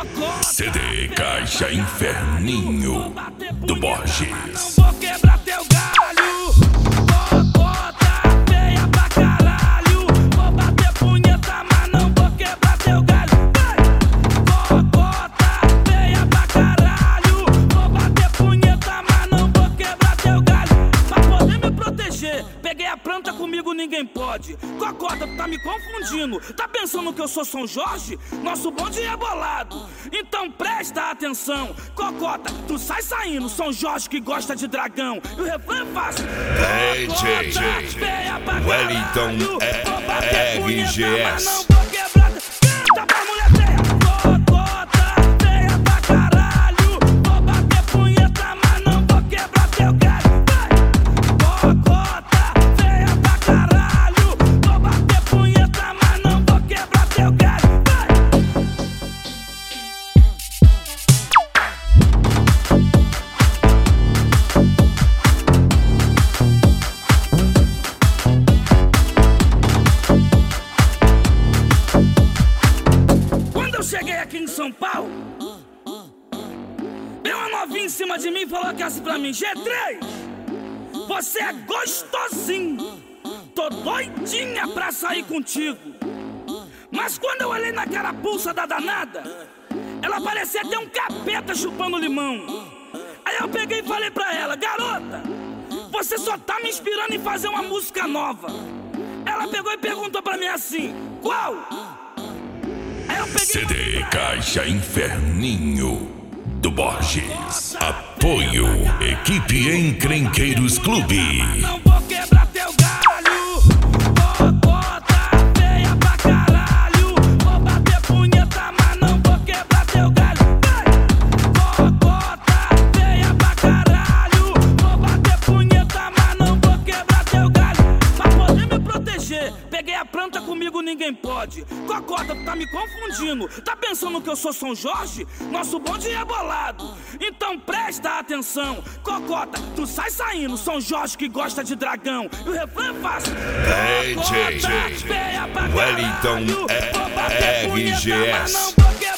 CD Caixa Inferninho do Borges. Vou quebrar teu galho, cocota feia pra caralho. Vou bater punheta, mas não vou quebrar teu galho. Cocota feia pra caralho. Vou bater punheta, mas não vou quebrar teu galho. Pra poder me proteger, peguei a planta, comigo ninguém pode. Cocota, tu tá me confundindo. Tá pensando que eu sou São Jorge? Nosso bonde é bolado, então presta atenção. Cocota, tu sai saindo, São Jorge que gosta de dragão. E o refrão é fácil. DJ Wellington RGS. Não vou quebrar, canta pra mulher feia. Cocota feia pra caralho. Vou bater punheta, mas não vou quebrar teu galho. Cocota feia pra caralho. Vou bater punheta, mas não vou quebrar teu galho. Quando eu cheguei aqui em São Paulo, veio uma novinha em cima de mim e falou que assim pra mim: G3, você é gostosinho, tô doidinha pra sair contigo. Mas quando eu olhei na carapuça da danada, ela parecia ter um capeta chupando limão. Aí eu peguei e falei pra ela: garota, você só tá me inspirando em fazer uma música nova. Ela pegou e perguntou pra mim assim: qual? Aí eu peguei CD Caixa Inferninho do Borges. Apoio Equipe Encrenqueiros Clube. não vou quebrar teu galho. Cocota feia pra caralho. Vou bater punheta, mas não vou quebrar teu galho. Cocota feia pra caralho. Vou bater punheta, mas não vou quebrar teu galho. Pra poder me proteger, peguei a planta, comigo ninguém pode. Cocota, tu tá me confundindo. Tá pensando que eu sou São Jorge? Nosso bonde é bolado, então presta atenção. Cocota, tu sai saindo, São Jorge que gosta de dragão. E o refrão é fácil. DJ Cocota feia pra Wellington caralho. Vou bater punheta, mas RGS. não vou quebrar